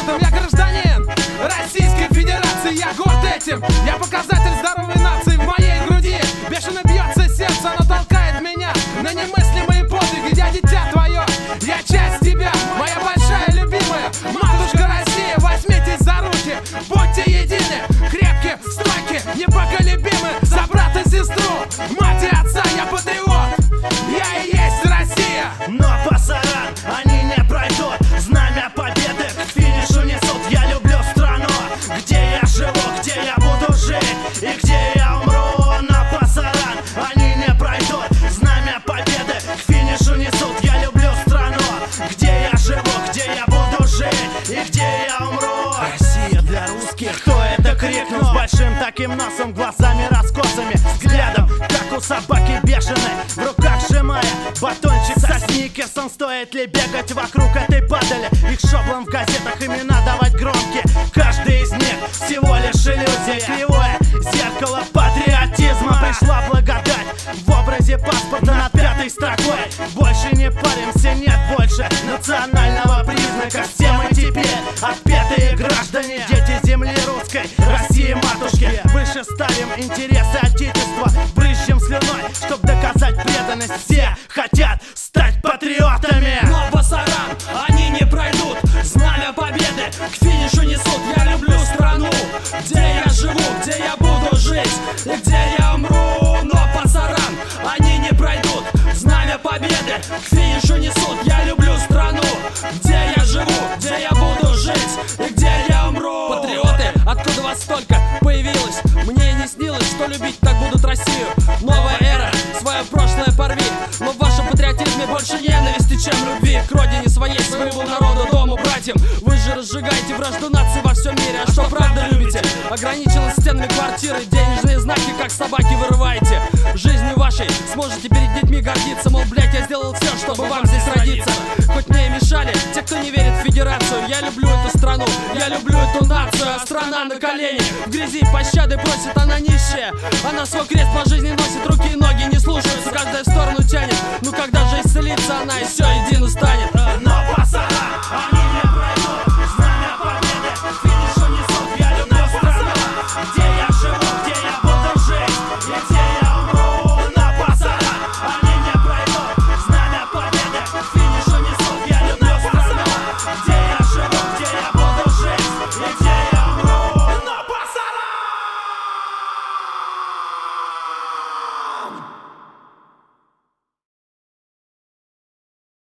патриотом, я гражданин Российской Федерации, я горд этим. Я показатель здоровой нации в моей груди. Бешено бьется сердце, оно толкает меня на немыслимые подвиги. Я дитя твое, я часть тебя, моя большая любимая матушка Россия. Возьмитесь за руки, будьте едины, крепкие, стойкие, непоколебимы. За брата и сестру, мать и отца, я патриот, я и есть Россия. Но пасаран, они не пройдут. Знамя победы к финишу несут. Я люблю страну, где я живу, где я буду жить и где я умру. Но пасаран, они не пройдут. Знамя победы к финишу несут. Я люблю страну, где я живу, где я буду жить и где я умру. Россия для русских. Кто это крикнул с большим таким носом, глазами раскосыми, взглядом, как у собаки бешеной, в руках сжимая батончик со сникерсом? Стоит ли бегать вокруг этой падали? Их шоблом в газетах имена давать громкие. Каждый из них всего лишь иллюзия, кривое зеркало патриотизма. Пришла благодать в образе паспорта над 5-й строкой. Больше не паримся, нет больше национального признака. Все мы теперь отпетые граждане, дети земли русской, России матушки. Выше ставим интересы отечества, брызжем слюной, чтоб доказать преданность. Все хотят стать патриотами. Но пасаран, они не пройдут. Знамя победы к финишу несут. Я люблю страну, где я живу, где я буду жить и где я умру. Но пасаран, они не пройдут. Знамя победы к финишу несут. Я люблю страну, где я живу, где я буду жить и где я умру. Патриоты, откуда вас столько появилось? Мне и не снилось, что любить так будут Россию. Новая эра, свое прошлое порви. Но в вашем патриотизме больше ненависти, чем любви к родине своей, своему народу, дому, братьям. Вы же разжигаете вражду нации во всем мире. А что правда любите? Ограничены стенами квартиры, денежные знаки, как собаки, вырываете. Жизнью вашей сможете перед детьми гордиться. Мол, блять, я сделал все, чтобы вам здесь родиться. Хоть мне и мешали те, кто не верит в федерацию. Я люблю эту страну, я люблю эту нацию. А страна на колени, в грязи пощады просит, она нищая. Она свой крест по жизни носит, руки и ноги не слушаются, каждая в сторону тянет. Ну когда же исцелится она, и все,